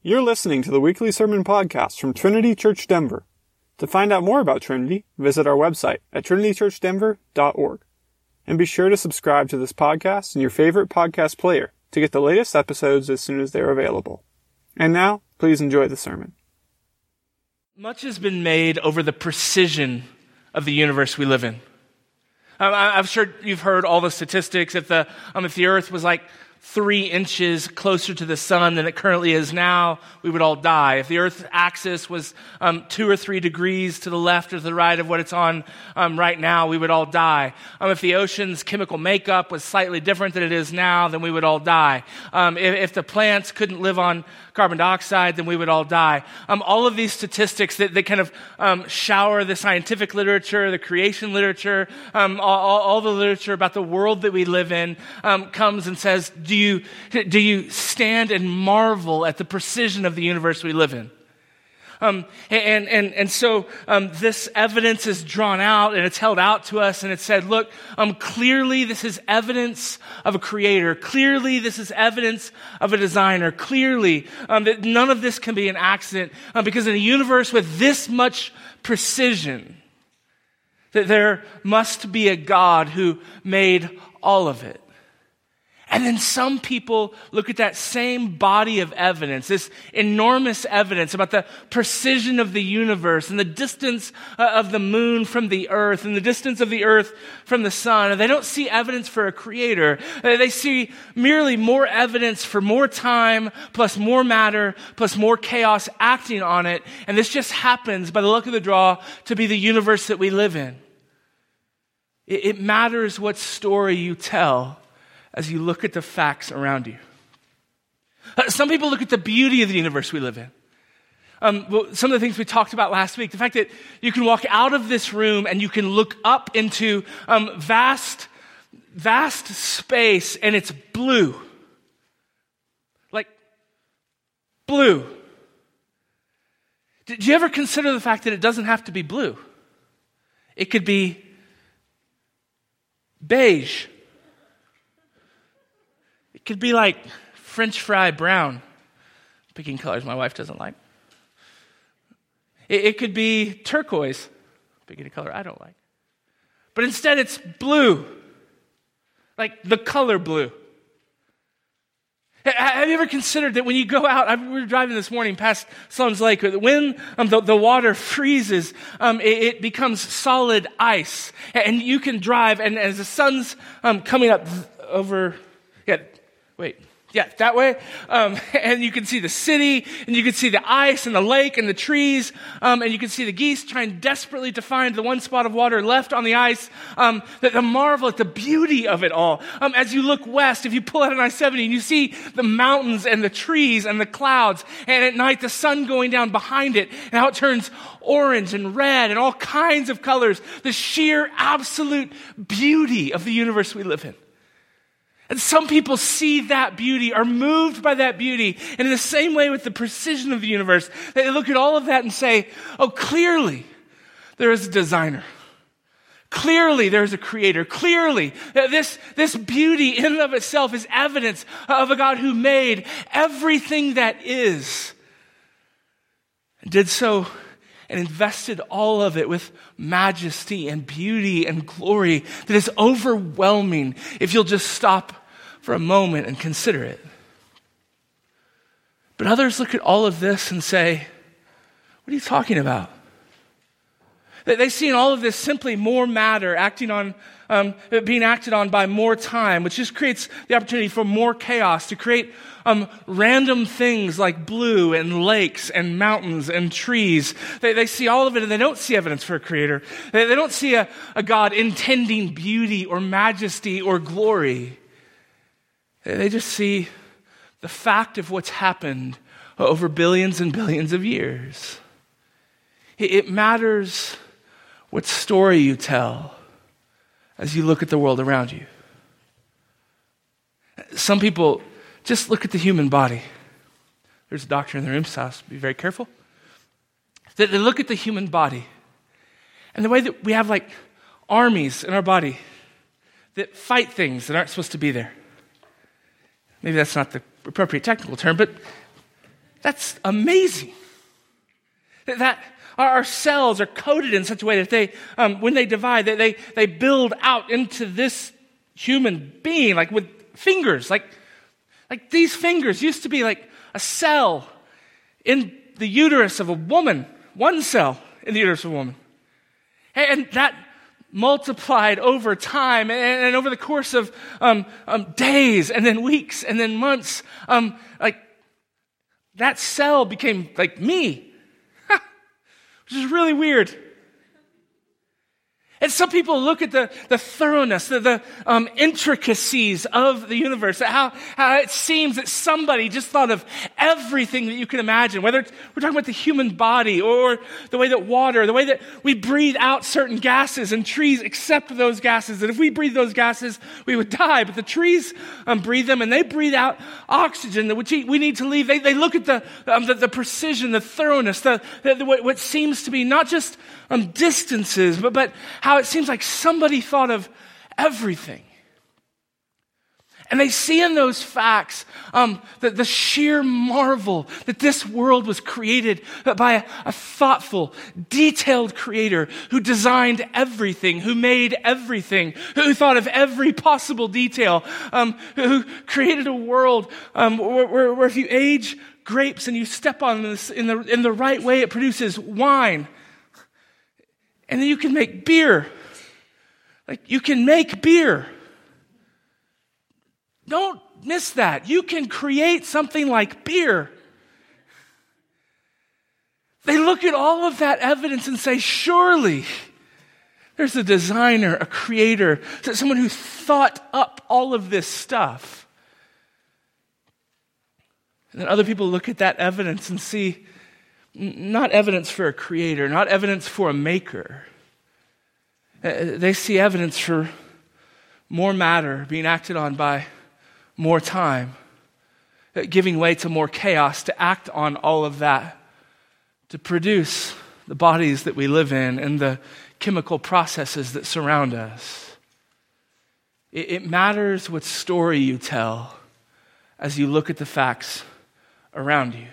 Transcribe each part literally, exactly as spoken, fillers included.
You're listening to the weekly sermon podcast from Trinity Church Denver. To find out more about Trinity, visit our website at trinity church denver dot org. And be sure to subscribe to this podcast in your favorite podcast player to get the latest episodes as soon as they're available. And now, please enjoy the sermon. Much has been made over the precision of the universe we live in. Um, I, I'm sure you've heard all the statistics. If the um, if the Earth was like three inches closer to the sun than it currently is now, we would all die. If the Earth's axis was um, two or three degrees to the left or to the right of what it's on um, right now, we would all die. Um, if the ocean's chemical makeup was slightly different than it is now, then we would all die. Um, if, if the plants couldn't live on carbon dioxide, then we would all die. Um, all of these statistics that, that kind of um, shower the scientific literature, the creation literature, um, all, all the literature about the world that we live in um, comes and says, do you, do you stand and marvel at the precision of the universe we live in? Um, and, and, and so, um, this evidence is drawn out and it's held out to us and it said, look, um, clearly this is evidence of a creator. Clearly this is evidence of a designer. Clearly, um, that none of this can be an accident, um, because in a universe with this much precision, that there must be a God who made all of it. And then some people look at that same body of evidence, this enormous evidence about the precision of the universe and the distance uh, of the moon from the earth and the distance of the earth from the sun. And they don't see evidence for a creator. Uh, they see merely more evidence for more time, plus more matter, plus more chaos acting on it. And this just happens by the luck of the draw to be the universe that we live in. It, it matters what story you tell as you look at the facts around you. Uh, some people look at the beauty of the universe we live in. Um, well, some of the things we talked about last week, the fact that you can walk out of this room and you can look up into um, vast, vast space and it's blue. Like, blue. Did you ever consider the fact that it doesn't have to be blue? It could be beige. Could be like French fry brown, picking colors my wife doesn't like. It, it could be turquoise, picking a color I don't like. But instead it's blue, like the color blue. Have you ever considered that when you go out, I, we were driving this morning past Sloan's Lake, when um, the, the water freezes, um, it, it becomes solid ice. And you can drive, and as the sun's um, coming up over, yeah, Wait, yeah, that way. Um, and you can see the city, and you can see the ice and the lake and the trees, um, and you can see the geese trying desperately to find the one spot of water left on the ice. Um, the, the marvel at the beauty of it all. Um, as you look west, if you pull out on I seventy, and you see the mountains and the trees and the clouds, and at night the sun going down behind it, and how it turns orange and red and all kinds of colors. The sheer absolute beauty of the universe we live in. And some people see that beauty, are moved by that beauty. And in the same way with the precision of the universe, they look at all of that and say, oh, clearly there is a designer. Clearly there is a creator. Clearly this, this beauty in and of itself is evidence of a God who made everything that is. And did so and invested all of it with majesty and beauty and glory that is overwhelming if you'll just stop for a moment and consider it. But others look at all of this and say, what are you talking about? They see in all of this simply more matter acting on, um, being acted on by more time, which just creates the opportunity for more chaos, to create um, random things like blue and lakes and mountains and trees. They, they see all of it and they don't see evidence for a creator. They, they don't see a, a God intending beauty or majesty or glory. They just see the fact of what's happened over billions and billions of years. It, it matters what story you tell as you look at the world around you. Some people just look at the human body. There's a doctor in the room, so be very careful. They look at the human body and the way that we have like armies in our body that fight things that aren't supposed to be there. Maybe that's not the appropriate technical term, but That's amazing. That, that our cells are coded in such a way that they, um, when they divide, they, they they build out into this human being, like with fingers. Like, like these fingers used to be like a cell in the uterus of a woman, one cell in the uterus of a woman. And that multiplied over time and, and over the course of um, um, days and then weeks and then months. Um, like that cell became like me, which is really weird. And some people look at the, the thoroughness, the, the um, intricacies of the universe, how, how it seems that somebody just thought of everything that you can imagine, whether it's, we're talking about the human body or the way that water, the way that we breathe out certain gases and trees accept those gases. And if we breathe those gases, we would die. But the trees um, breathe them and they breathe out oxygen, which we need to leave. They, they look at the, um, the, the precision, the thoroughness, the, the, the, what seems to be not just um, distances, but, but how it seems like somebody thought of everything. And they see in those facts um, the, the sheer marvel that this world was created by a, a thoughtful, detailed creator who designed everything, who made everything, who thought of every possible detail, um, who created a world um, where, where, where if you age grapes and you step on this in the, in the right way, it produces wine. And then you can make beer. Like, you can make beer. Don't miss that. You can create something like beer. They look at all of that evidence and say, surely there's a designer, a creator, someone who thought up all of this stuff. And then other people look at that evidence and see not evidence for a creator, not evidence for a maker. They see evidence for more matter being acted on by more time, giving way to more chaos to act on all of that, to produce the bodies that we live in and the chemical processes that surround us. It, it matters what story you tell as you look at the facts around you.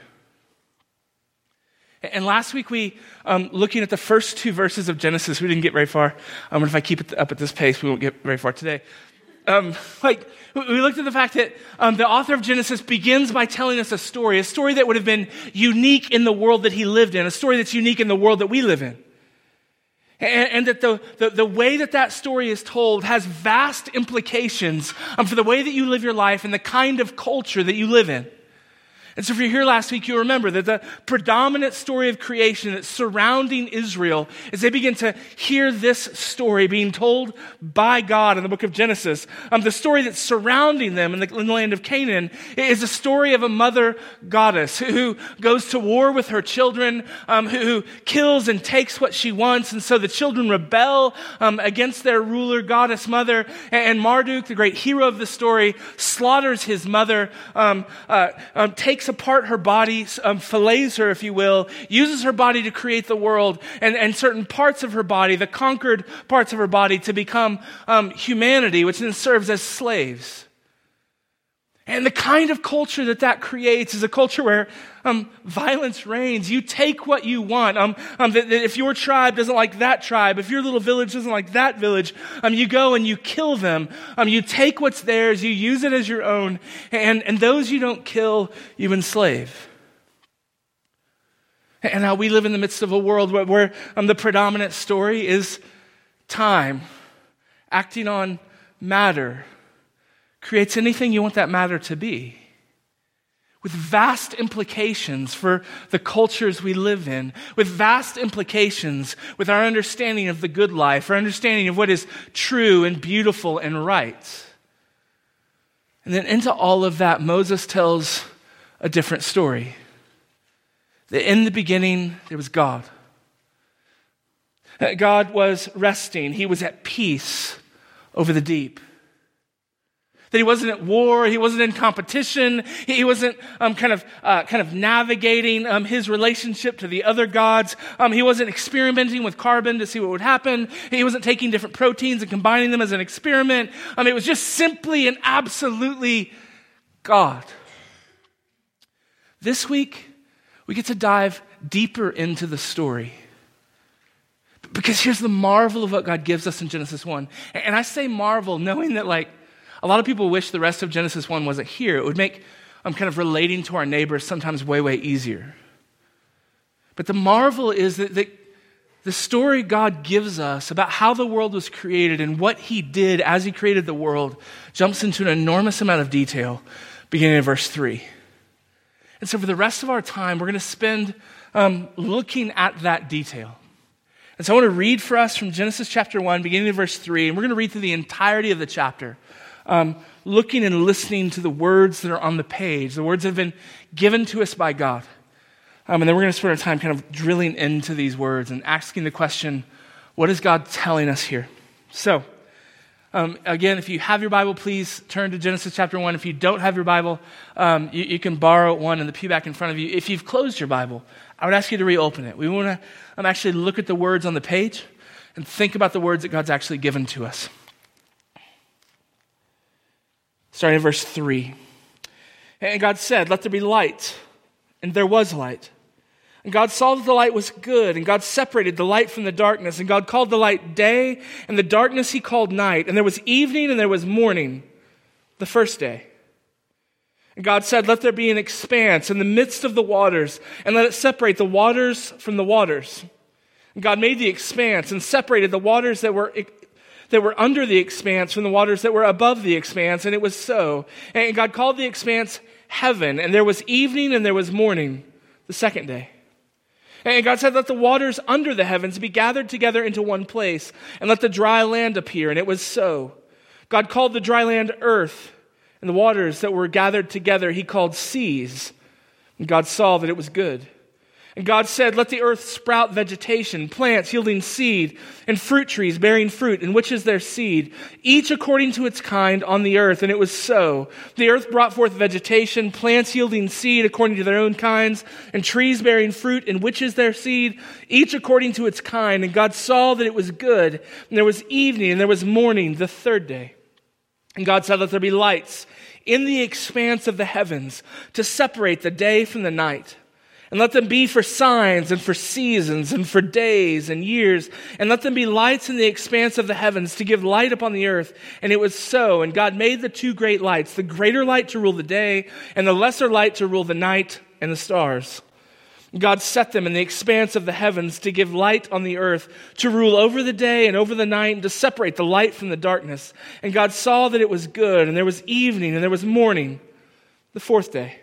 And last week we, um, looking at the first two verses of Genesis, we didn't get very far. Um, and if I keep it up at this pace, we won't get very far today. Um, like, we looked at the fact that um, the author of Genesis begins by telling us a story, a story that would have been unique in the world that he lived in, a story that's unique in the world that we live in. And, and that the, the, the way that that story is told has vast implications um, for the way that you live your life and the kind of culture that you live in. And so if you're here last week, you'll remember that the predominant story of creation that's surrounding Israel, as they begin to hear this story being told by God in the book of Genesis, um, the story that's surrounding them in the, in the land of Canaan is a story of a mother goddess who goes to war with her children, um, who, who kills and takes what she wants. And so the children rebel um, against their ruler, goddess mother. And, and Marduk, the great hero of the story, slaughters his mother, um, uh, um, takes apart her body, um, fillets her, if you will, uses her body to create the world, and, and certain parts of her body, the conquered parts of her body, to become um, humanity, which then serves as slaves. And the kind of culture that that creates is a culture where um, violence reigns. You take what you want. Um, um, that, that if your tribe doesn't like that tribe, if your little village doesn't like that village, um, you go and you kill them. Um, you take what's theirs, you use it as your own, and, and those you don't kill, you enslave. And now we live in the midst of a world where, where um, the predominant story is time, acting on matter, creates anything you want that matter to be, with vast implications for the cultures we live in, with vast implications with our understanding of the good life, our understanding of what is true and beautiful and right. And then into all of that, Moses tells a different story. That in the beginning, there was God. God was resting. He was at peace over the deep. That he wasn't at war, he wasn't in competition, he wasn't um, kind of uh, kind of navigating um, his relationship to the other gods. Um, he wasn't experimenting with carbon to see what would happen. He wasn't taking different proteins and combining them as an experiment. Um, it was just simply and absolutely God. This week, We get to dive deeper into the story. Because here's the marvel of what God gives us in Genesis one. And I say marvel knowing that like a lot of people wish the rest of Genesis one wasn't here. It would make um, kind of relating to our neighbors sometimes way, way easier. But the marvel is that, that the story God gives us about how the world was created and what he did as he created the world jumps into an enormous amount of detail beginning in verse three. And so for the rest of our time, we're going to spend um, looking at that detail. And so I want to read for us from Genesis chapter one, beginning in verse three, and we're going to read through the entirety of the chapter, um, looking and listening to the words that are on the page, the words that have been given to us by God. Um, and then we're going to spend our time kind of drilling into these words and asking the question, what is God telling us here? So, um, again, if you have your Bible, please turn to Genesis chapter one. If you don't have your Bible, um, you, you can borrow one in the pew back in front of you. If you've closed your Bible, I would ask you to reopen it. We want to um, actually look at the words on the page and think about the words that God's actually given to us. Starting in verse three. And God said, "Let there be light," and there was light. And God saw that the light was good, and God separated the light from the darkness, and God called the light day, and the darkness he called night. And there was evening and there was morning, the first day. And God said, "Let there be an expanse in the midst of the waters, and let it separate the waters from the waters." And God made the expanse and separated the waters that were that were under the expanse from the waters that were above the expanse, and it was so. And God called the expanse heaven, and there was evening and there was morning, the second day. And God said, "Let the waters under the heavens be gathered together into one place, and let the dry land appear." And it was so. God called the dry land earth, and the waters that were gathered together he called seas. And God saw that it was good. And God said, "Let the earth sprout vegetation, plants yielding seed, and fruit trees bearing fruit, in which is their seed, each according to its kind on the earth." And it was so. The earth brought forth vegetation, plants yielding seed according to their own kinds, and trees bearing fruit, in which is their seed, each according to its kind. And God saw that it was good. And there was evening, and there was morning, the third day. And God said, "Let there be lights in the expanse of the heavens to separate the day from the night. And let them be for signs and for seasons and for days and years. And let them be lights in the expanse of the heavens to give light upon the earth." And it was so. And God made the two great lights, the greater light to rule the day and the lesser light to rule the night and the stars. God set them in the expanse of the heavens to give light on the earth, to rule over the day and over the night, and to separate the light from the darkness. And God saw that it was good. And there was evening and there was morning, the fourth day.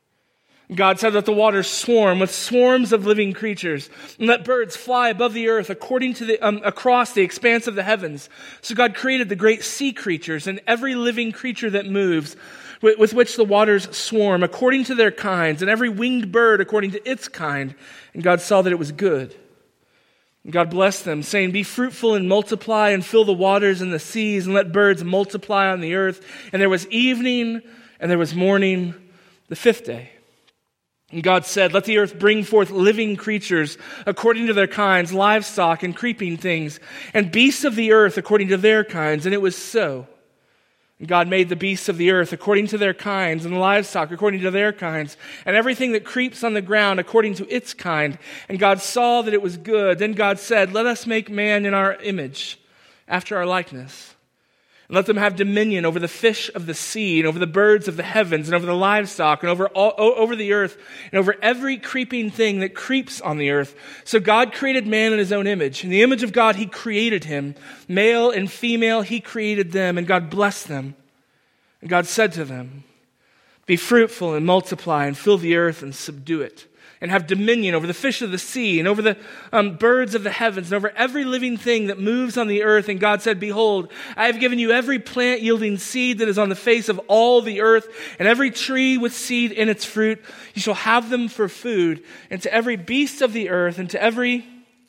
God said, "Let the waters swarm with swarms of living creatures, and let birds fly above the earth according to the um, across the expanse of the heavens." So God created the great sea creatures and every living creature that moves, with, with which the waters swarm, according to their kinds, and every winged bird according to its kind. And God saw that it was good. And God blessed them, saying, "Be fruitful and multiply, and fill the waters and the seas, and let birds multiply on the earth." And there was evening and there was morning, the fifth day. And God said, "Let the earth bring forth living creatures according to their kinds, livestock and creeping things, and beasts of the earth according to their kinds." And it was so. And God made the beasts of the earth according to their kinds, and the livestock according to their kinds, and everything that creeps on the ground according to its kind. And God saw that it was good. Then God said, "Let us make man in our image, after our likeness. And let them have dominion over the fish of the sea, and over the birds of the heavens, and over the livestock, and over all, over the earth, and over every creeping thing that creeps on the earth." So God created man in his own image. In the image of God he created him. Male and female he created them, and God blessed them. And God said to them, "Be fruitful and multiply, and fill the earth and subdue it, and have dominion over the fish of the sea, and over the um, birds of the heavens, and over every living thing that moves on the earth." And God said, "Behold, I have given you every plant yielding seed that is on the face of all the earth, and every tree with seed in its fruit. You shall have them for food. And to every beast of the earth, and to every...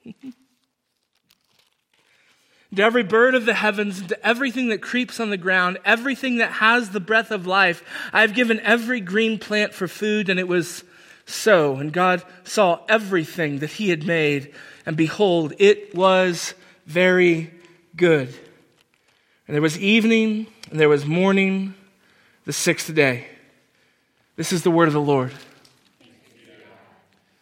to every bird of the heavens, and to everything that creeps on the ground, everything that has the breath of life, I have given every green plant for food." And it was so. And God saw everything that he had made, and behold, it was very good. And there was evening, and there was morning, the sixth day. This is the word of the Lord.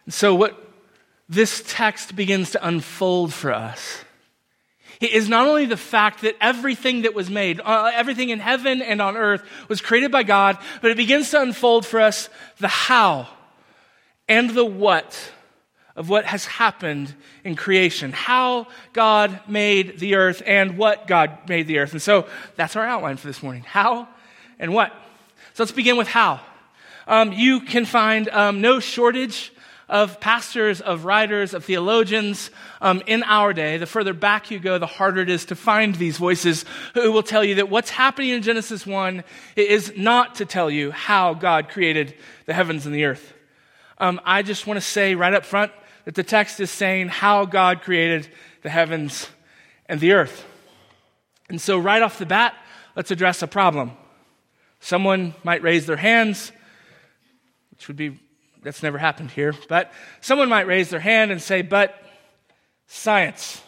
So what this text begins to unfold for us is not only the fact that everything that was made, uh, everything in heaven and on earth was created by God, but it begins to unfold for us the how and the what of what has happened in creation. How God made the earth and what God made the earth. And so that's our outline for this morning. How and what. So let's begin with how. Um, you can find um, no shortage of pastors, of writers, of theologians um, in our day. The further back you go, the harder it is to find these voices who will tell you that what's happening in Genesis one is not to tell you how God created the heavens and the earth. Um, I just want to say right up front that the text is saying how God created the heavens and the earth. And so right off the bat, let's address a problem. Someone might raise their hands, which would be That's never happened here. But someone might raise their hand and say, but science.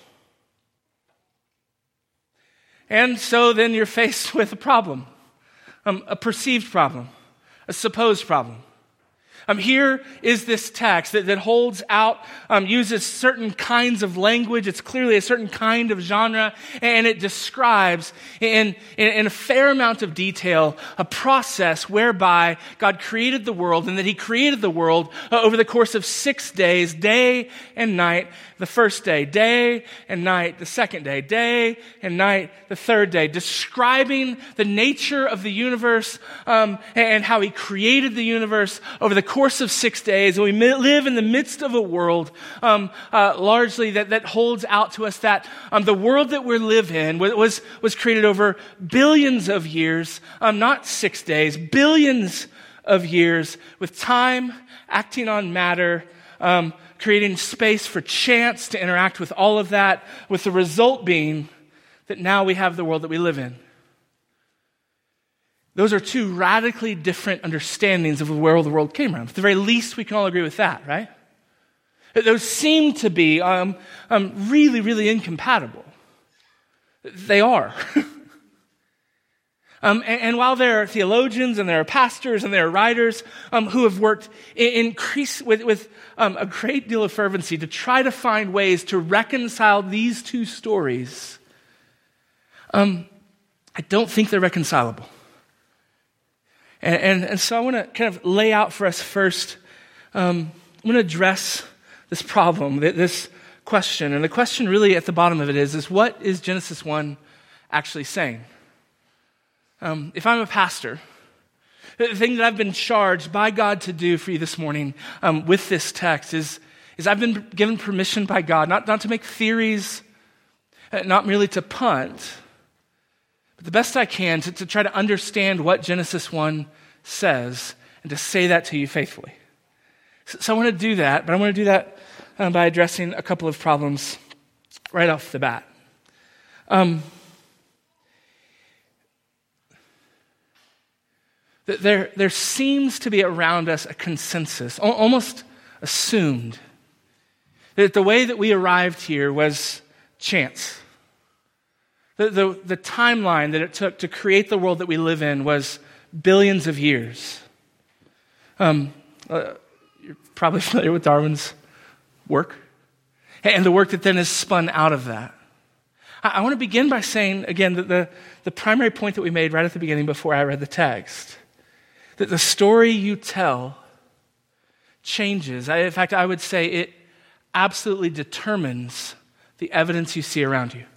And so then you're faced with a problem, um, a perceived problem, a supposed problem. Um, here is this text that, that holds out, um, uses certain kinds of language. It's clearly a certain kind of genre, and it describes in, in, in a fair amount of detail a process whereby God created the world, and that he created the world uh, over the course of six days, day and night, the first day, day and night, the second day, day and night, the third day, describing the nature of the universe um, and how he created the universe over the course of six days. And we live in the midst of a world um, uh, largely that, that holds out to us that um, the world that we live in was, was created over billions of years, um, not six days, billions of years, with time acting on matter, um, creating space for chance to interact with all of that, with the result being that now we have the world that we live in. Those are two radically different understandings of where the world came from. At the very least, we can all agree with that, right? Those seem to be um, um, really, really incompatible. They are. Um, and, and while there are theologians and there are pastors and there are writers um, who have worked in, increase, with, with um, a great deal of fervency to try to find ways to reconcile these two stories, um, I don't think they're reconcilable. And, and, and so I want to kind of lay out for us first, um, I'm going to address this problem, this question. And the question really at the bottom of it is, is what is Genesis one actually saying? Um, if I'm a pastor, the thing that I've been charged by God to do for you this morning um, with this text is, is I've been given permission by God not, not to make theories, not merely to punt, but the best I can to, to try to understand what Genesis one says and to say that to you faithfully. So, so I want to do that, but I want to do that um, by addressing a couple of problems right off the bat. Um There, there seems to be around us a consensus, almost assumed, that the way that we arrived here was chance. The, the, the timeline that it took to create the world that we live in was billions of years. Um, uh, you're probably familiar with Darwin's work, and the work that then is spun out of that. I, I want to begin by saying, again, that the, the primary point that we made right at the beginning before I read the text, that the story you tell changes. I, in fact, I would say it absolutely determines the evidence you see around you.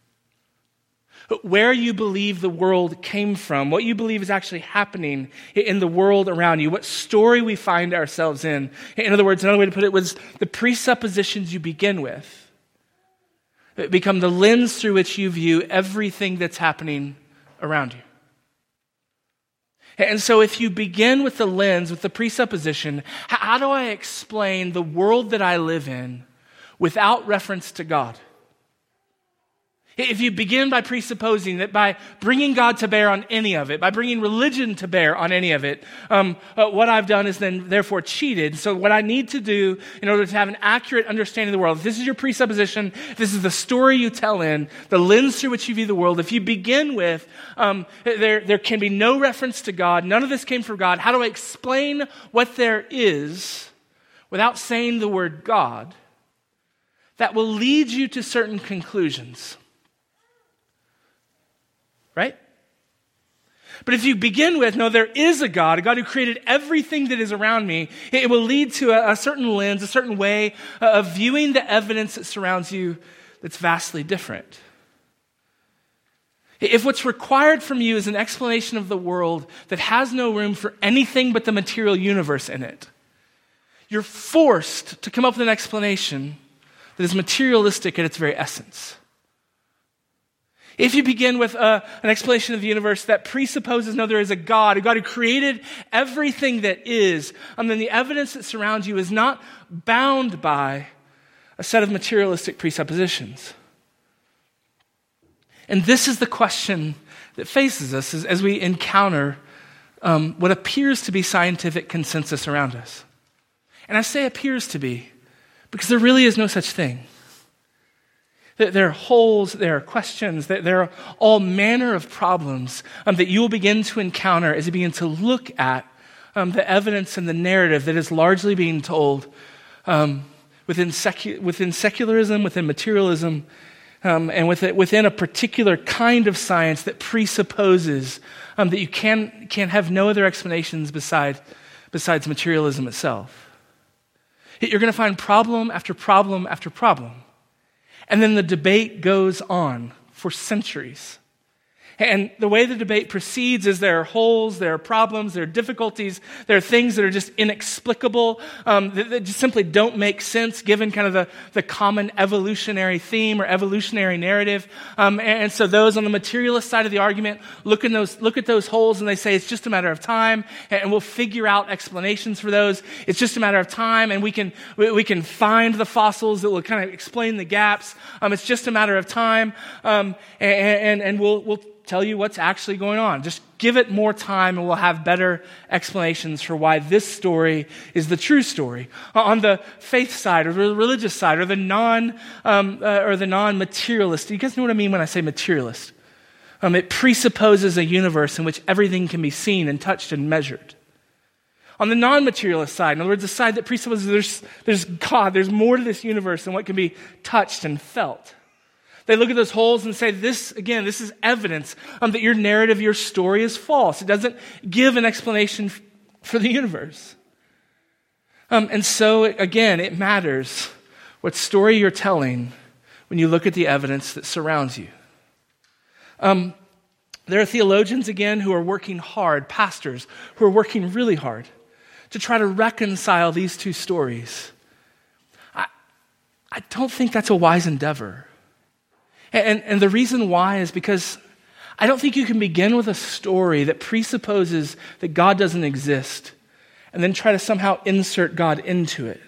Where you believe the world came from, what you believe is actually happening in the world around you, what story we find ourselves in. In other words, another way to put it was the presuppositions you begin with become the lens through which you view everything that's happening around you. And so if you begin with the lens, with the presupposition, how do I explain the world that I live in without reference to God? If you begin by presupposing that by bringing God to bear on any of it, by bringing religion to bear on any of it, um, uh, what I've done is then therefore cheated. So what I need to do in order to have an accurate understanding of the world, if this is your presupposition, if this is the story you tell in, the lens through which you view the world, if you begin with, um, there, there can be no reference to God, none of this came from God, how do I explain what there is without saying the word God, that will lead you to certain conclusions. Right? But if you begin with, no, there is a God, a God who created everything that is around me, it will lead to a, a certain lens, a certain way of viewing the evidence that surrounds you that's vastly different. If what's required from you is an explanation of the world that has no room for anything but the material universe in it, you're forced to come up with an explanation that is materialistic at its very essence. If you begin with a, an explanation of the universe that presupposes, no, there is a God, a God who created everything that is, and then the evidence that surrounds you is not bound by a set of materialistic presuppositions. And this is the question that faces us as, as we encounter um, what appears to be scientific consensus around us. And I say appears to be because there really is no such thing. There are holes, there are questions, there are all manner of problems um, that you will begin to encounter as you begin to look at um, the evidence and the narrative that is largely being told um, within, secu- within secularism, within materialism, um, and within, within a particular kind of science that presupposes um, that you can, can have no other explanations beside, besides materialism itself. You're going to find problem after problem after problem. And then the debate goes on for centuries. And the way the debate proceeds is there are holes, there are problems, there are difficulties, there are things that are just inexplicable, um, that, that just simply don't make sense given kind of the, the common evolutionary theme or evolutionary narrative. Um, and, and so those on the materialist side of the argument look, in those, look at those holes and they say it's just a matter of time and we'll figure out explanations for those. It's just a matter of time and we can, we, we can find the fossils that will kind of explain the gaps. Um, it's just a matter of time um, and, and, and we'll, we'll tell you what's actually going on. Just give it more time and we'll have better explanations for why this story is the true story. On the faith side or the religious side or the non um, uh, or the non-materialist, you guys know what I mean when I say materialist? Um, it presupposes a universe in which everything can be seen and touched and measured. On the non-materialist side, in other words, the side that presupposes there's, there's God, there's more to this universe than what can be touched and felt. They look at those holes and say, this, again, this is evidence um, that your narrative, your story is false. It doesn't give an explanation f- for the universe. Um, and so, again, it matters what story you're telling when you look at the evidence that surrounds you. Um, there are theologians, again, who are working hard, pastors, who are working really hard to try to reconcile these two stories. I, I don't think that's a wise endeavor. And, and the reason why is because I don't think you can begin with a story that presupposes that God doesn't exist and then try to somehow insert God into it.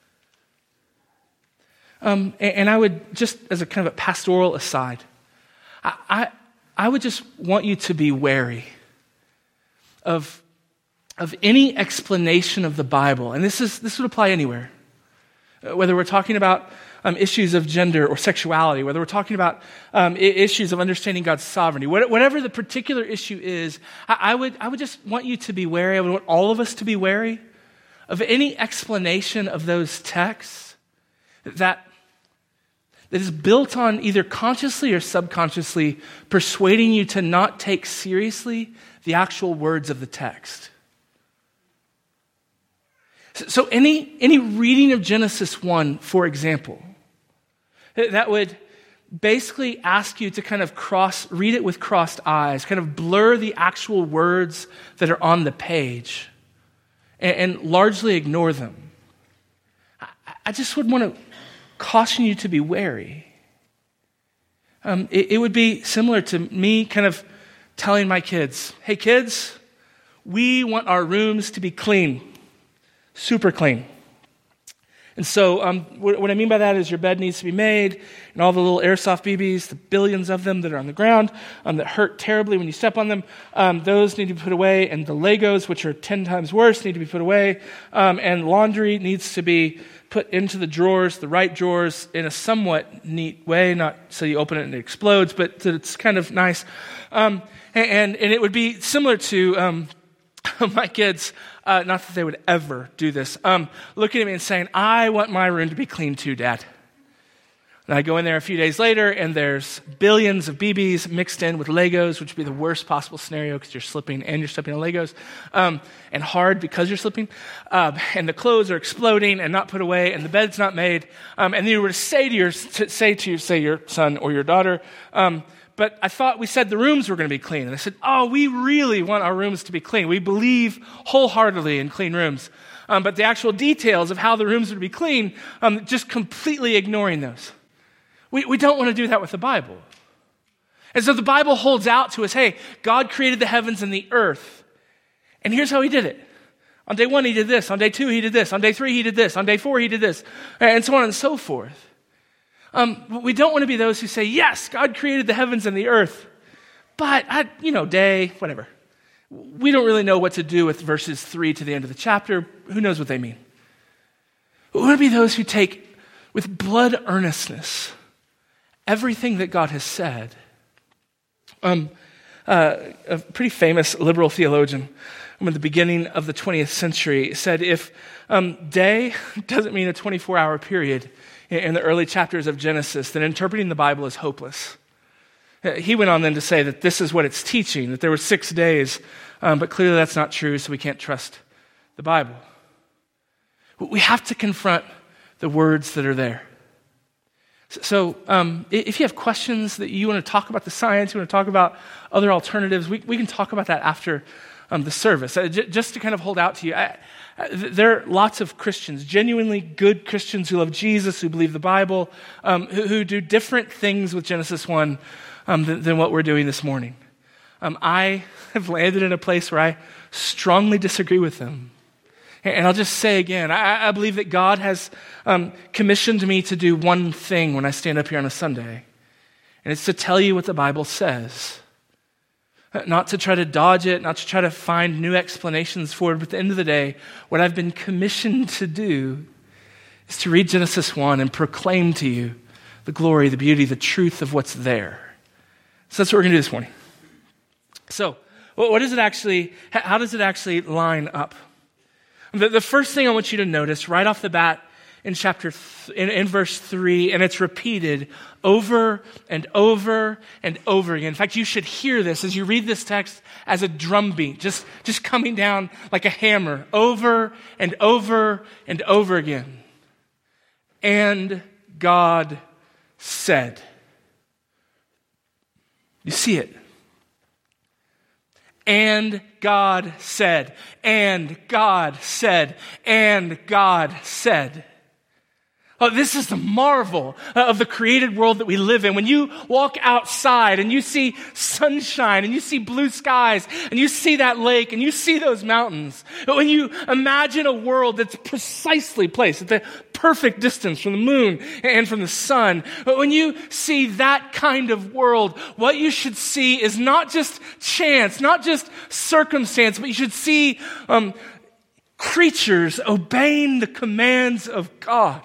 Um, and, and I would, just as a kind of a pastoral aside, I, I, I would just want you to be wary of, of any explanation of the Bible. And this is this would apply anywhere. Whether we're talking about Um, issues of gender or sexuality, whether we're talking about um, I- issues of understanding God's sovereignty, what- whatever the particular issue is, I-, I would I would just want you to be wary. I would want all of us to be wary of any explanation of those texts that, that is built on either consciously or subconsciously persuading you to not take seriously the actual words of the text. So any, any reading of Genesis one, for example, that would basically ask you to kind of cross, read it with crossed eyes, kind of blur the actual words that are on the page and, and largely ignore them. I, I just would want to caution you to be wary. Um, it, it would be similar to me kind of telling my kids, hey kids, we want our rooms to be clean. Super clean. And so um, what, what I mean by that is your bed needs to be made, and all the little airsoft B Bs, the billions of them that are on the ground um, that hurt terribly when you step on them, um, those need to be put away, and the Legos, which are ten times worse, need to be put away, um, and laundry needs to be put into the drawers, the right drawers, in a somewhat neat way, not so you open it and it explodes, but that it's kind of nice. Um, and, and, and it would be similar to um, my kids uh, not that they would ever do this, um, looking at me and saying, I want my room to be clean too, Dad. And I go in there a few days later, and there's billions of B Bs mixed in with Legos, which would be the worst possible scenario because you're slipping and you're stepping on Legos, um, and hard because you're slipping. Um, and the clothes are exploding and not put away, and the bed's not made. Um, and then you were to say to your to say to say your son or your daughter, um, but I thought we said the rooms were going to be clean. And I said, oh, we really want our rooms to be clean. We believe wholeheartedly in clean rooms. Um, but the actual details of how the rooms would be clean, um, just completely ignoring those. We, we don't want to do that with the Bible. And so the Bible holds out to us, hey, God created the heavens and the earth. And here's how he did it. On day one, he did this. On day two, he did this. On day three, he did this. On day four, he did this. And so on and so forth. Um, we don't want to be those who say, yes, God created the heavens and the earth. But, I, you know, day, whatever. We don't really know what to do with verses three to the end of the chapter. Who knows what they mean? We want to be those who take with blood earnestness everything that God has said. Um, uh, a pretty famous liberal theologian at the beginning of the twentieth century said if um, day doesn't mean a twenty-four hour period in the early chapters of Genesis, then interpreting the Bible is hopeless. He went on then to say that this is what it's teaching, that there were six days, um, but clearly that's not true, so we can't trust the Bible. We have to confront the words that are there. So um, if you have questions that you want to talk about the science, you want to talk about other alternatives, we, we can talk about that after um, the service. Uh, j- just to kind of hold out to you, I, I, there are lots of Christians, genuinely good Christians who love Jesus, who believe the Bible, um, who, who do different things with Genesis one um, than, than what we're doing this morning. Um, I have landed in a place where I strongly disagree with them. And I'll just say again, I, I believe that God has um, commissioned me to do one thing when I stand up here on a Sunday, and it's to tell you what the Bible says. Not to try to dodge it, not to try to find new explanations for it, but at the end of the day, what I've been commissioned to do is to read Genesis one and proclaim to you the glory, the beauty, the truth of what's there. So that's what we're going to do this morning. So, what does it actually, how does it actually line up? The, the first thing I want you to notice right off the bat in chapter, th- in, in verse three, and it's repeated over and over and over again. In fact, you should hear this as you read this text as a drum beat, just, just coming down like a hammer, over and over and over again. And God said. You see it. And God said, and God said, and God said. Oh, this is the marvel of the created world that we live in. When you walk outside and you see sunshine and you see blue skies and you see that lake and you see those mountains, but when you imagine a world that's precisely placed at the perfect distance from the moon and from the sun, but when you see that kind of world, what you should see is not just chance, not just circumstance, but you should see um, creatures obeying the commands of God.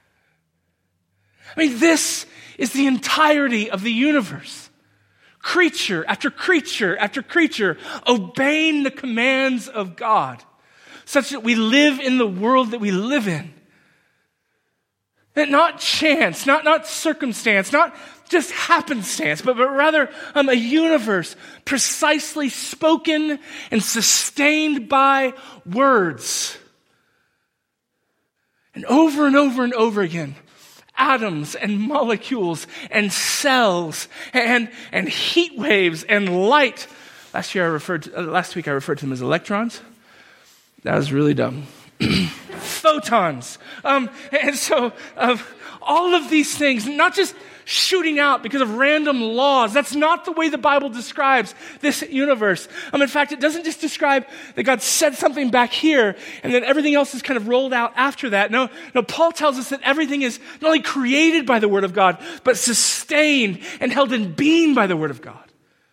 I mean, this is the entirety of the universe. Creature after creature after creature obeying the commands of God, such that we live in the world that we live in. That not chance, not, not circumstance, not just happenstance, but, but rather um, a universe precisely spoken and sustained by words. And over and over and over again, atoms and molecules and cells and, and heat waves and light. Last year I referred to, uh, last week I referred to them as electrons. That was really dumb. Photons. Um, and so uh, all of these things, not just shooting out because of random laws. That's not the way the Bible describes this universe. Um, in fact, it doesn't just describe that God said something back here and then everything else is kind of rolled out after that. No, no, Paul tells us that everything is not only created by the Word of God, but sustained and held in being by the Word of God.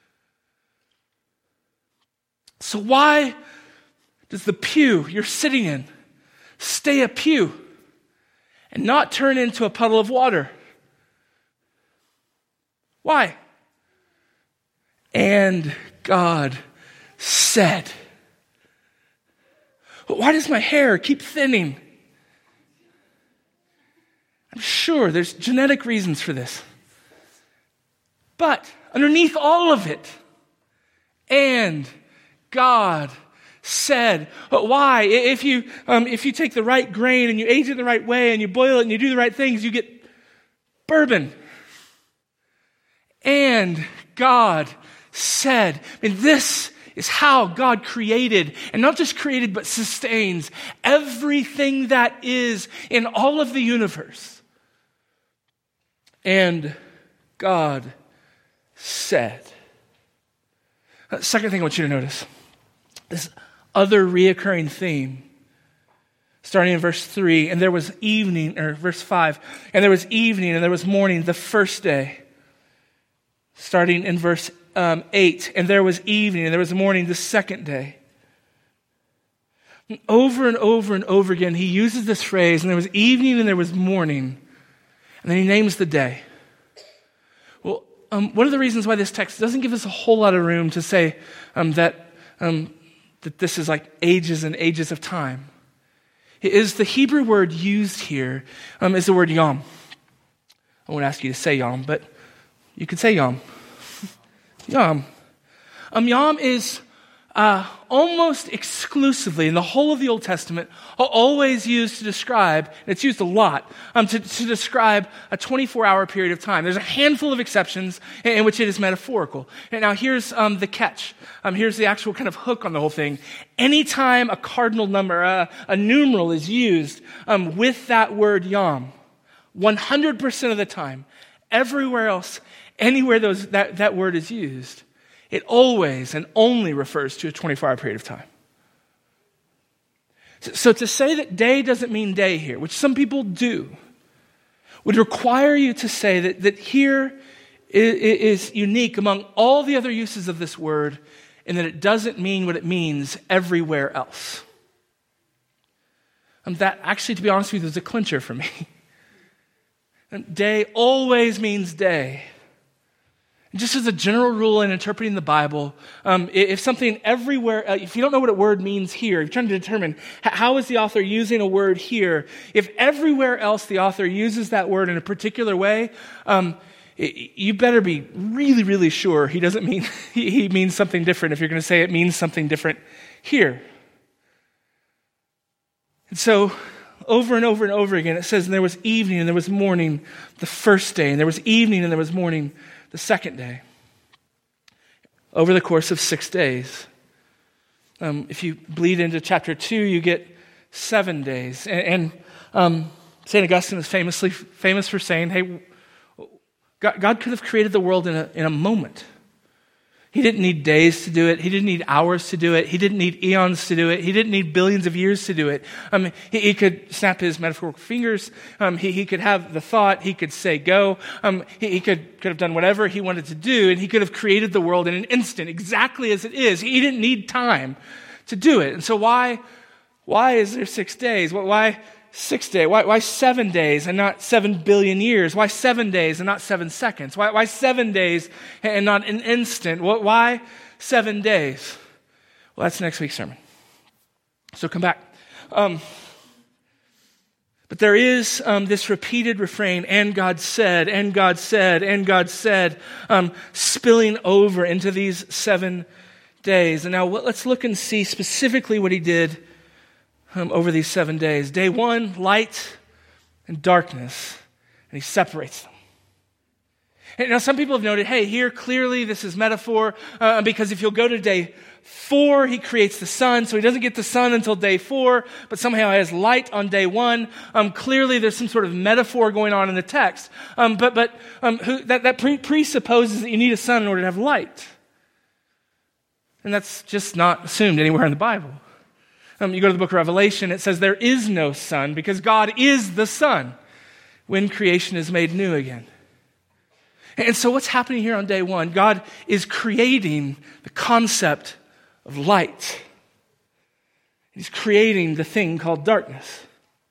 So why does the pew you're sitting in stay a pew and not turn into a puddle of water? Why? And God said. Why does my hair keep thinning? I'm sure there's genetic reasons for this. But underneath all of it, and God said, why? If you um, if you take the right grain and you age it the right way and you boil it and you do the right things, you get bourbon. And God said, I mean, this is how God created, and not just created, but sustains everything that is in all of the universe. And God said. Uh, second thing I want you to notice, this other reoccurring theme, starting in verse three, and there was evening, or verse five, and there was evening and there was morning the first day. Starting in verse um, eight, and there was evening and there was morning the second day. And over and over and over again, he uses this phrase, and there was evening and there was morning, and then he names the day. Well, um, one of the reasons why this text doesn't give us a whole lot of room to say um, that um, that this is like ages and ages of time is the Hebrew word used here um, is the word yom. I won't ask you to say yom, but you could say yom. Yom. Um, yom is uh, almost exclusively in the whole of the Old Testament, always used to describe, and it's used a lot, um, to, to describe a twenty-four hour period of time. There's a handful of exceptions in, in which it is metaphorical. And now here's um, the catch. Um, here's the actual kind of hook on the whole thing. Anytime a cardinal number, uh, a numeral is used um, with that word yom, one hundred percent of the time, everywhere else, anywhere those that, that word is used, it always and only refers to a twenty-four hour period of time. So, so to say that day doesn't mean day here, which some people do, would require you to say that, that here is, is unique among all the other uses of this word, and that it doesn't mean what it means everywhere else. And that actually, to be honest with you, is a clincher for me. And day always means day. Just as a general rule in interpreting the Bible, um, if something everywhere, uh, if you don't know what a word means here, if you're trying to determine how is the author using a word here, if everywhere else the author uses that word in a particular way, um, it, you better be really, really sure he doesn't mean, he, he means something different if you're going to say it means something different here. And so, over and over and over again, it says, and there was evening and there was morning the first day, and there was evening and there was morning the second day, over the course of six days. Um, if you bleed into chapter two, you get seven days. And, and um, Saint Augustine is famously famous for saying, hey, God, God could have created the world in a, in a moment. He didn't need days to do it. He didn't need hours to do it. He didn't need eons to do it. He didn't need billions of years to do it. Um, he, he could snap his metaphorical fingers. Um, he, he could have the thought. He could say go. Um, he he could, could have done whatever he wanted to do, and he could have created the world in an instant, exactly as it is. He didn't need time to do it. And so why, why is there six days? Why six days? Why, why seven days and not seven billion years? Why seven days and not seven seconds? Why, why seven days and not an instant? Why seven days? Well, that's next week's sermon. So come back. Um, but there is um, this repeated refrain, and God said, and God said, and God said, um, spilling over into these seven days. And now let's look and see specifically what he did Um, over these seven days. Day one, light and darkness, and he separates them. And now some people have noted, hey, here clearly this is metaphor, uh, because if you'll go to day four, he creates the sun, so he doesn't get the sun until day four, but somehow he has light on day one. Um, clearly there's some sort of metaphor going on in the text, um, but but um, who, that, that pre- presupposes that you need a sun in order to have light. And that's just not assumed anywhere in the Bible. Um, you go to the book of Revelation, it says there is no sun because God is the sun when creation is made new again. And so what's happening here on day one? God is creating the concept of light. He's creating the thing called darkness.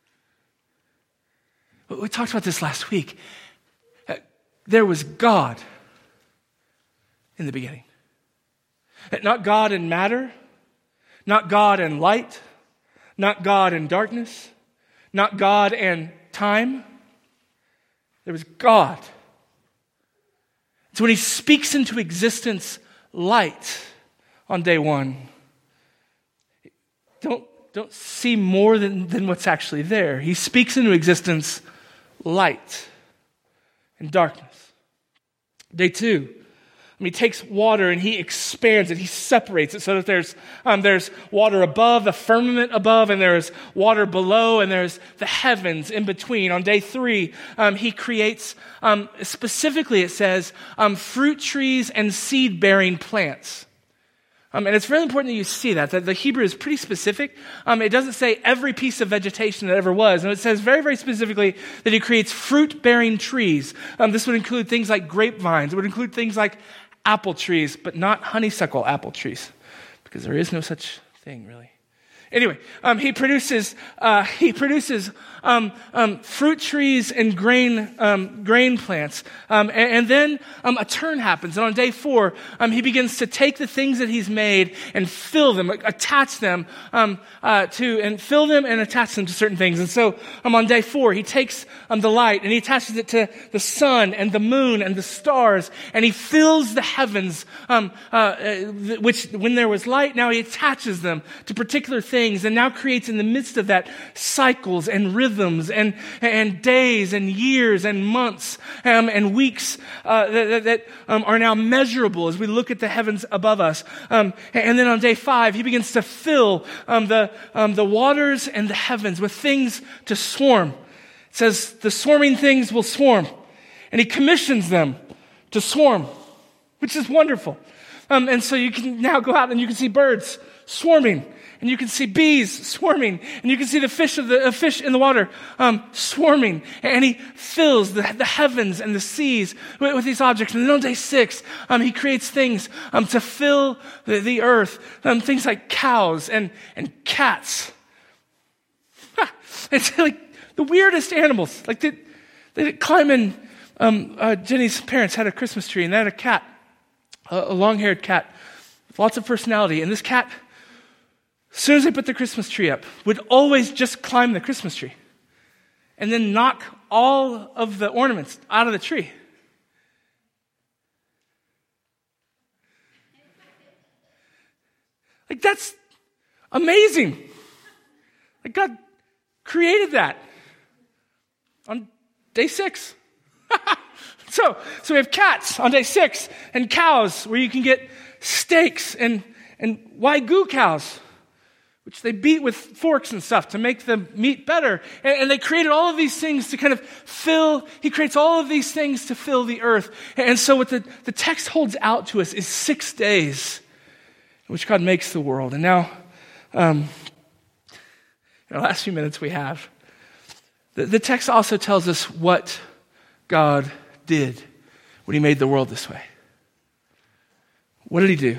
We talked about this last week. There was God in the beginning. Not God in matter, not God in light, not God and darkness, not God and time. There was God. So when he speaks into existence light on day one, don't, don't see more than, than what's actually there. He speaks into existence light and darkness. Day two, I mean, he takes water and he expands it. He separates it so that there's um, there's water above, the firmament above, and there's water below, and there's the heavens in between. On day three, um, he creates, um, specifically it says, um, fruit trees and seed-bearing plants. Um, and it's really important that you see that, that the Hebrew is pretty specific. Um, it doesn't say every piece of vegetation that ever was. And it says very, very specifically that he creates fruit-bearing trees. Um, this would include things like grapevines. It would include things like apple trees, but not honeysuckle apple trees, because there is no such thing, really. Anyway, um, he produces uh, he produces um, um, fruit trees and grain um, grain plants, um, and, and then um, a turn happens. And on day four, um, he begins to take the things that he's made and fill them, attach them um, uh, to, and fill them and attach them to certain things. And so, um, on day four, he takes um, the light and he attaches it to the sun and the moon and the stars, and he fills the heavens. Um, uh, which, when there was light, now he attaches them to particular things. And now creates in the midst of that cycles and rhythms and, and days and years and months um, and weeks uh, that, that um, are now measurable as we look at the heavens above us. Um, and then on day five, he begins to fill um, the, um, the waters and the heavens with things to swarm. It says the swarming things will swarm. And he commissions them to swarm, which is wonderful. Um, and so you can now go out and you can see birds swarming. And you can see bees swarming, and you can see the fish of the uh, fish in the water um, swarming. And he fills the, the heavens and the seas with, with these objects. And then on day six, um, he creates things um, to fill the, the earth, um, things like cows and and cats. Ha! It's like the weirdest animals. Like they, they climb in. Um, uh, Jenny's parents had a Christmas tree, and they had a cat, a, a long-haired cat, with lots of personality. And this cat, as soon as they put the Christmas tree up, would always just climb the Christmas tree and then knock all of the ornaments out of the tree. Like, that's amazing. Like, God created that on day six. so, so we have cats on day six and cows where you can get steaks and, and Wagyu cows, which they beat with forks and stuff to make the meat better. And, and they created all of these things to kind of fill, he creates all of these things to fill the earth. And so what the, the text holds out to us is six days in which God makes the world. And now, um, in the last few minutes we have, the, the text also tells us what God did when he made the world this way. What did he do?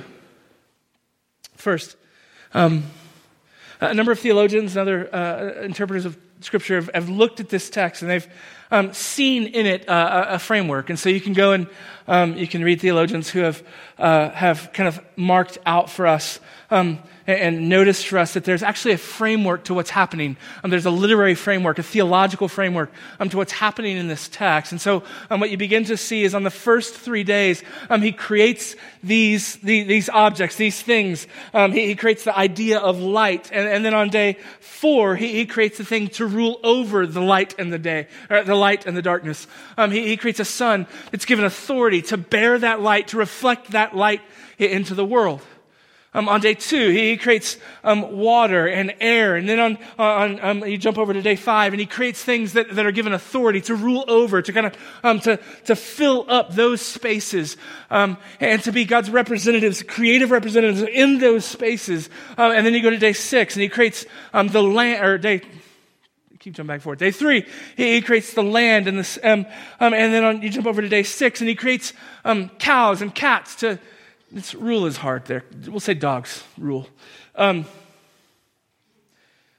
First, um, a number of theologians and other uh, interpreters of Scripture have, have looked at this text, and they've um, seen in it uh, a, a framework. And so you can go and um, you can read theologians who have uh, have kind of marked out for us um, and, and noticed for us that there's actually a framework to what's happening. Um, there's a literary framework, a theological framework um, to what's happening in this text. And so um, what you begin to see is on the first three days, um, he creates these, these these objects, these things. Um, he, he creates the idea of light, and, and then on day four, he, he creates the thing to rule over the light and the day, or the light and the darkness. Um, he, he creates a son that's given authority to bear that light, to reflect that light into the world. Um, on day two, he creates um, water and air. And then on, on um, you jump over to day five, and he creates things that, that are given authority to rule over, to kind of um, to, to fill up those spaces, um, and to be God's representatives, creative representatives in those spaces. Um, and then you go to day six, and he creates um, the land, or day, keep jumping back and forth. Day three, he, he creates the land, and this, um, um, and then on, you jump over to day six, and he creates um, cows and cats to. This rule is hard there. We'll say dogs rule. Um,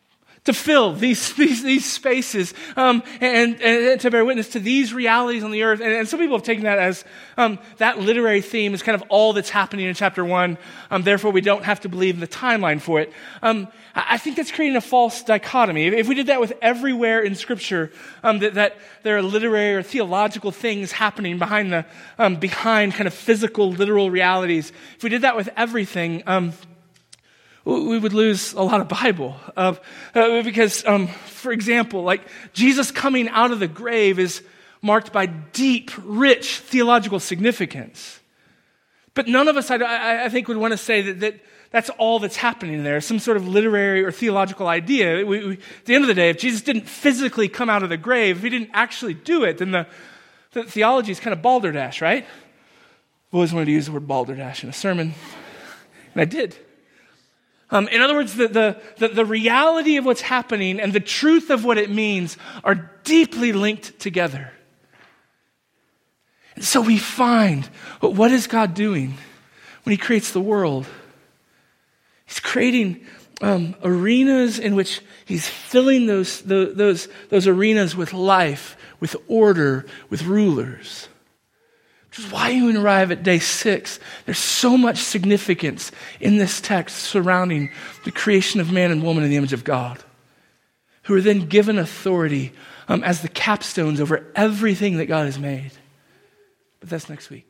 to fill these these, these spaces um, and, and to bear witness to these realities on the earth. And, and some people have taken that as um, that literary theme is kind of all that's happening in chapter one. Um, therefore, we don't have to believe in the timeline for it. Um, I think that's creating a false dichotomy. If, if we did that with everywhere in Scripture, um, that, that there are literary or theological things happening behind the um, behind kind of physical, literal realities. If we did that with everything, um, we would lose a lot of Bible. Uh, uh, because, um, for example, like Jesus coming out of the grave is marked by deep, rich theological significance. But none of us, I, I, I think, would want to say that, that that's all that's happening there, some sort of literary or theological idea. We, we, at the end of the day, if Jesus didn't physically come out of the grave, if he didn't actually do it, then the, the theology is kind of balderdash, right? I've always wanted to use the word balderdash in a sermon, and I did. Um, in other words, the, the, the, the reality of what's happening and the truth of what it means are deeply linked together. And so we find, what is God doing when he creates the world? He's creating um, arenas in which he's filling those, those, those, those arenas with life, with order, with rulers. Which is why you arrive at day six. There's so much significance in this text surrounding the creation of man and woman in the image of God, who are then given authority um, as the capstones over everything that God has made. But that's next week.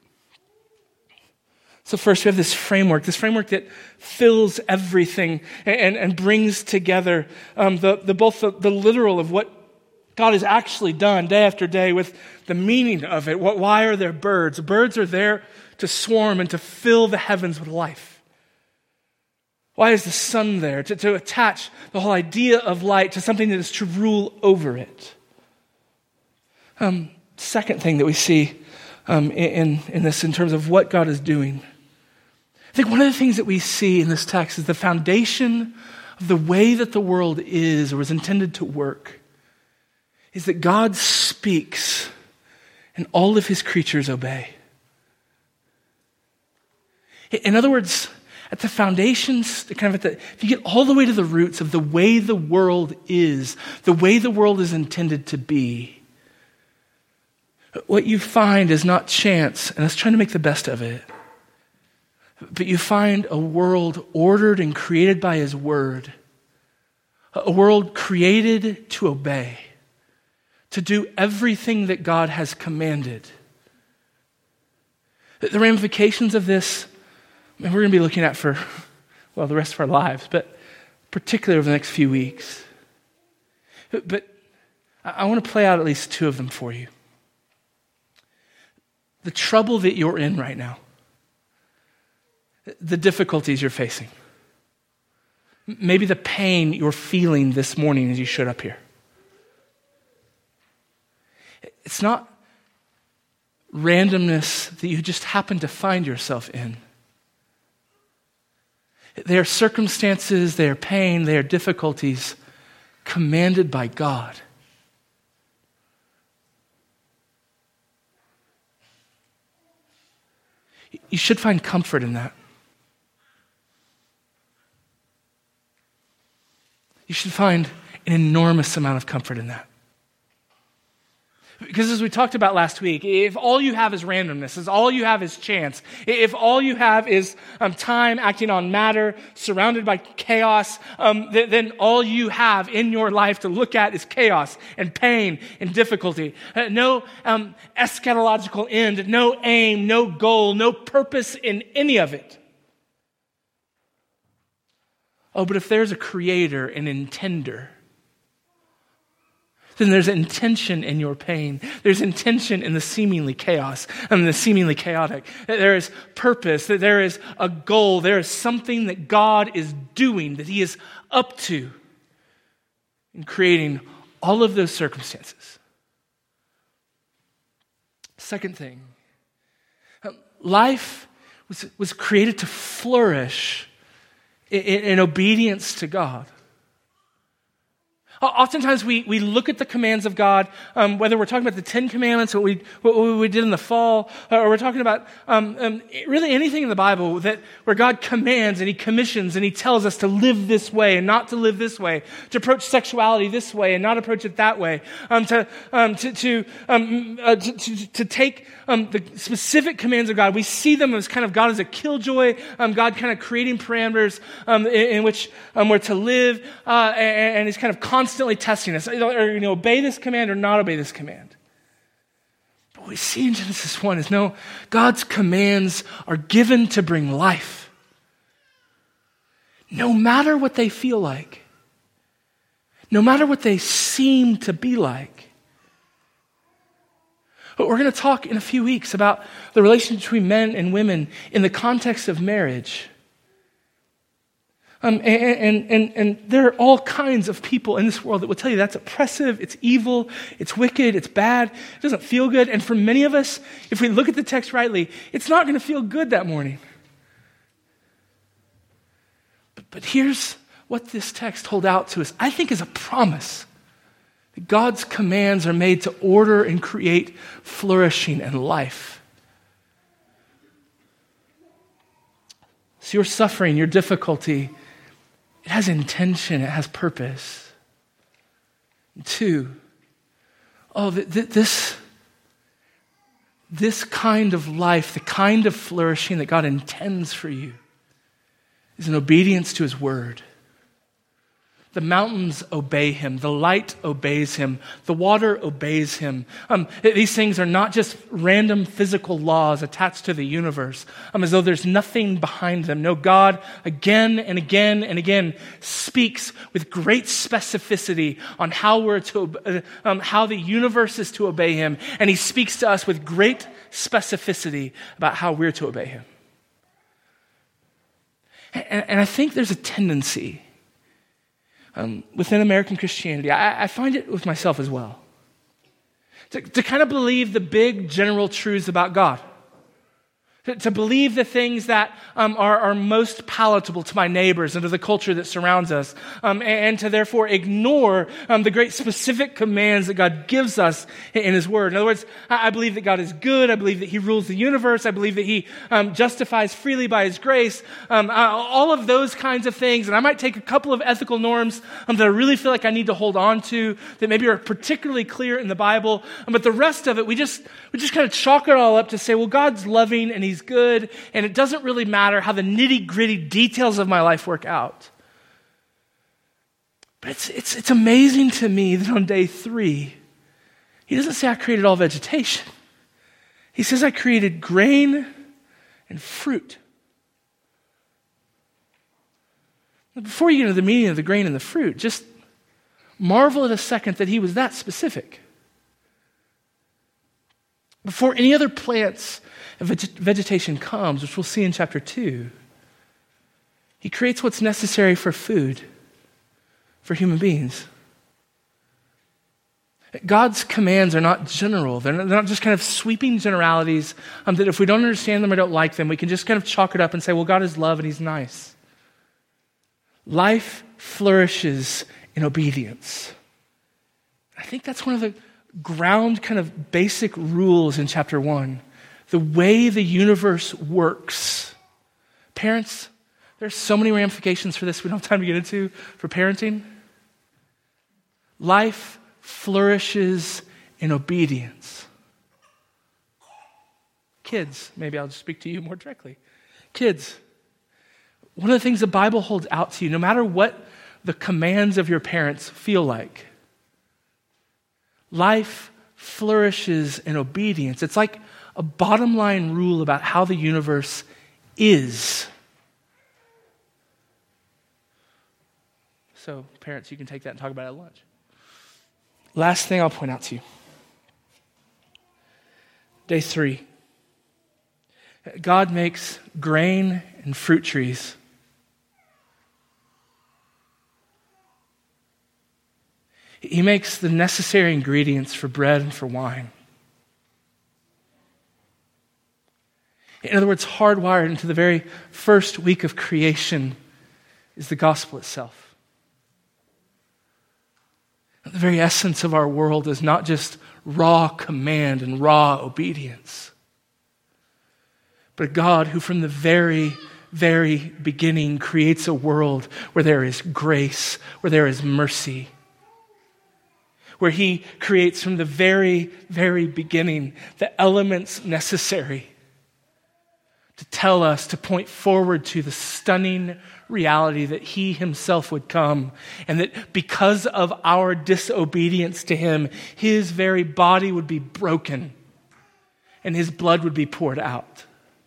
So first we have this framework, this framework that fills everything and, and, and brings together um, the, the both the, the literal of what God has actually done day after day with the meaning of it. What, why are there birds? Birds are there to swarm and to fill the heavens with life. Why is the sun there? To, to attach the whole idea of light to something that is to rule over it. Um, second thing that we see um, in, in this in terms of what God is doing. I think one of the things that we see in this text is the foundation of the way that the world is or is intended to work is that God speaks and all of his creatures obey. In other words, at the foundations, kind of at the, if you get all the way to the roots of the way the world is, the way the world is intended to be, what you find is not chance, and it's trying to make the best of it, but you find a world ordered and created by his word, a world created to obey, to do everything that God has commanded. The ramifications of this, I mean, we're going to be looking at for, well, the rest of our lives, but particularly over the next few weeks. But, but I want to play out at least two of them for you. The trouble that you're in right now, the difficulties you're facing, maybe the pain you're feeling this morning as you showed up here. It's not randomness that you just happen to find yourself in. They are circumstances, they are pain, they are difficulties commanded by God. You should find comfort in that. You should find an enormous amount of comfort in that. Because as we talked about last week, if all you have is randomness, if all you have is chance, if all you have is um, time acting on matter, surrounded by chaos, um, th- then all you have in your life to look at is chaos and pain and difficulty. Uh, no um, eschatological end, no aim, no goal, no purpose in any of it. Oh, but if there's a creator, an intender, then there's intention in your pain. There's intention in the seemingly chaos and the seemingly chaotic. There is purpose, that there is a goal, there is something that God is doing, that he is up to in creating all of those circumstances. Second thing, life was, was created to flourish in, in obedience to God. Oftentimes we, we look at the commands of God, um, whether we're talking about the Ten Commandments, what we what we did in the fall, or we're talking about um, um, really anything in the Bible that where God commands and He commissions and He tells us to live this way and not to live this way, to approach sexuality this way and not approach it that way, um, to um, to to, um, uh, to to to take um, the specific commands of God. We see them as kind of God as a killjoy, um, God kind of creating parameters um, in, in which um, we're to live, uh, and, and He's kind of constantly Constantly testing us, or you know, obey this command or not obey this command. But what we see in Genesis one is no, God's commands are given to bring life. No matter what they feel like, no matter what they seem to be like. But we're going to talk in a few weeks about the relationship between men and women in the context of marriage. Um, and, and, and, and there are all kinds of people in this world that will tell you that's oppressive, it's evil, it's wicked, it's bad, it doesn't feel good. And for many of us, if we look at the text rightly, it's not going to feel good that morning. But, but here's what this text holds out to us, I think, is a promise that God's commands are made to order and create flourishing and life. So your suffering, your difficulty, it has intention, it has purpose. And two, oh, th- th- this, this kind of life, the kind of flourishing that God intends for you is in obedience to His word. The mountains obey Him. The light obeys Him. The water obeys Him. Um, these things are not just random physical laws attached to the universe, um, as though there's nothing behind them. No, God again and again and again speaks with great specificity on how we're to, uh, um, how the universe is to obey Him, and He speaks to us with great specificity about how we're to obey Him. And, and I think there's a tendency Um, within American Christianity, I, I find it with myself as well, to, to kind of believe the big general truths about God. To, to believe the things that um, are, are most palatable to my neighbors and to the culture that surrounds us, um, and, and to therefore ignore um, the great specific commands that God gives us in, in His Word. In other words, I, I believe that God is good. I believe that He rules the universe. I believe that He um, justifies freely by His grace. Um, uh, all of those kinds of things. And I might take a couple of ethical norms um, that I really feel like I need to hold on to that maybe are particularly clear in the Bible. Um, but the rest of it, we just we just kind of chalk it all up to say, well, God's loving and He's good, and it doesn't really matter how the nitty-gritty details of my life work out. But it's, it's, it's amazing to me that on day three, He doesn't say I created all vegetation. He says I created grain and fruit. Before you get into the meaning of the grain and the fruit, just marvel at a second that He was that specific. Before any other plants and vegetation comes, which we'll see in chapter two, He creates what's necessary for food for human beings. God's commands are not general. They're not just kind of sweeping generalities um, that if we don't understand them or don't like them, we can just kind of chalk it up and say, well, God is love and He's nice. Life flourishes in obedience. I think that's one of the ground kind of basic rules in chapter one. The way the universe works. Parents, there's so many ramifications for this we don't have time to get into for parenting. Life flourishes in obedience. Kids, maybe I'll just speak to you more directly. Kids, one of the things the Bible holds out to you, no matter what the commands of your parents feel like, life flourishes in obedience. It's like a bottom line rule about how the universe is. So, parents, you can take that and talk about it at lunch. Last thing I'll point out to you. Day three. God makes grain and fruit trees. He makes the necessary ingredients for bread and for wine. In other words, hardwired into the very first week of creation is the gospel itself. The very essence of our world is not just raw command and raw obedience, but a God who from the very, very beginning creates a world where there is grace, where there is mercy, where he creates from the very, very beginning the elements necessary to tell us, to point forward to the stunning reality that he himself would come, and that because of our disobedience to him, his very body would be broken and his blood would be poured out.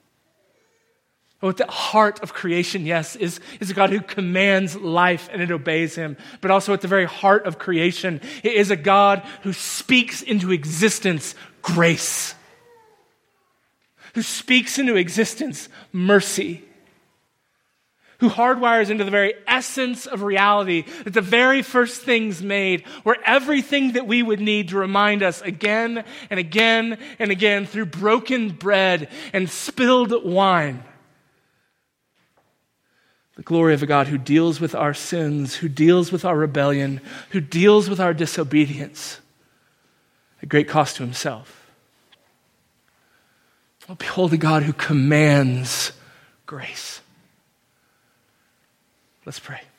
At the heart of creation, yes, is, is a God who commands life and it obeys him. But also at the very heart of creation is a God who speaks into existence grace, who speaks into existence mercy, who hardwires into the very essence of reality that the very first things made were everything that we would need to remind us again and again and again through broken bread and spilled wine. The glory of a God who deals with our sins, who deals with our rebellion, who deals with our disobedience at great cost to himself. Oh, behold a God who commands grace. Let's pray.